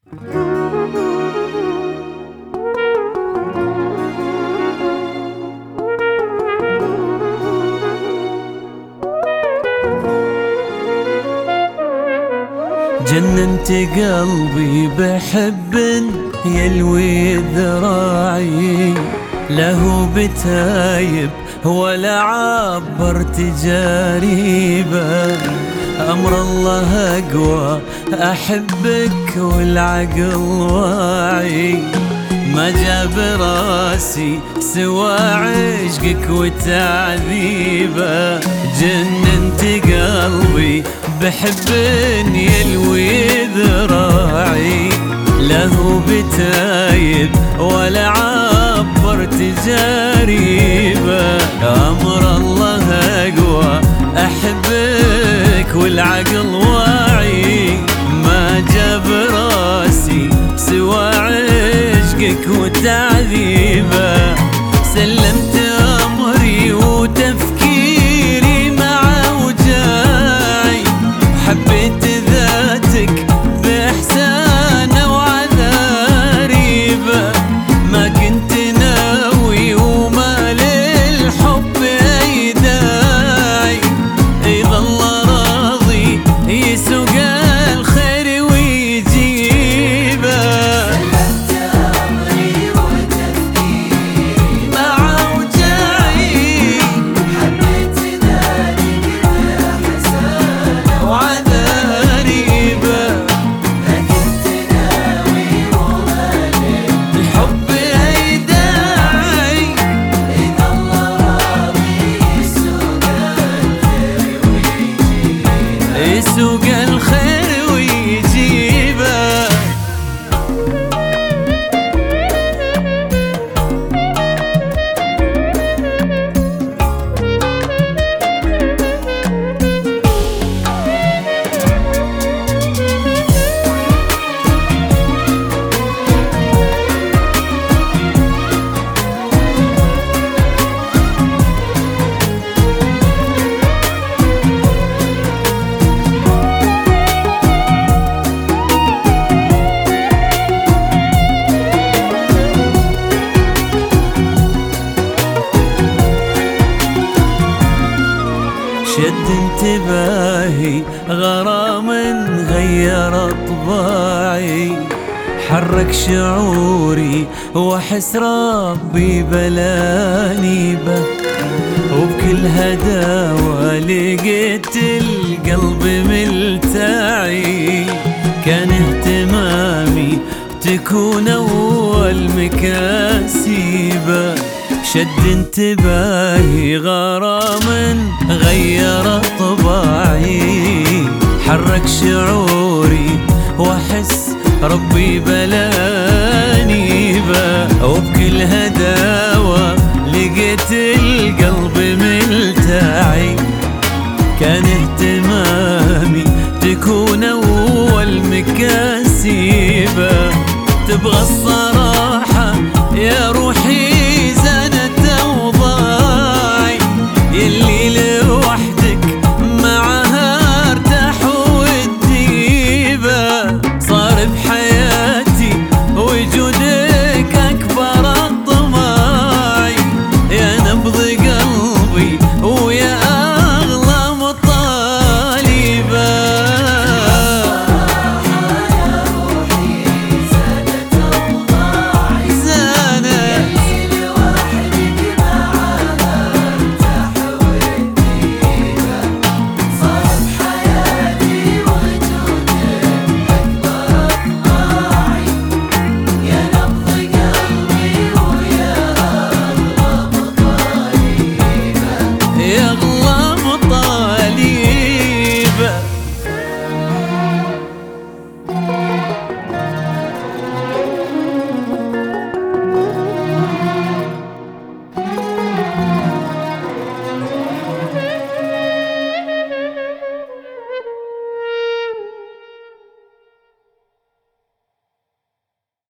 جننت قلبي بحب يلوي ذراعي، له بتايب ولا عبر تجاريبه. أمر الله أقوى أحبك والعقل واعي، ما جاب راسي سوى عشقك وتعذيبه. جننت قلبي بحب يلوي ذراعي، له بتايب ولا عبر تجاريبه. أمر الله أقوى أحبك والعقل واعي، ما جاب راسي سوى عشقك وتعذيبه. سلمت أمري وتفكيري مع وجاعي، حبيت ذاتك بإحسانه وعذاريبه. ما كنت ناوي وما للحب أي داعي، يظل راضي يسوق الخير ويجيبه. سلمت أمري وتفكيري مع وجاعي، حبيت ذاتك بإحسانه وعذاريبه. ما كنت ناوي وما الحب أي داعي، يظل راضي يسوق الخير ويجيبه. يسوق الخير ويجيبه. شد انتباهي غرام غير طباعي، حرك شعوري واحس ربي بلاني به. وبكل هداوة لقيت القلب ملتعي، كان اهتمامي تكون أول مكاسبه. شد انتباهي غرام غير طباعي، حرك شعوري واحس ربي بلاني به. وبكل هداوة لقيت القلب ملتعي، كان اهتمامي تكون أول مكاسبه. تبغى الصلاة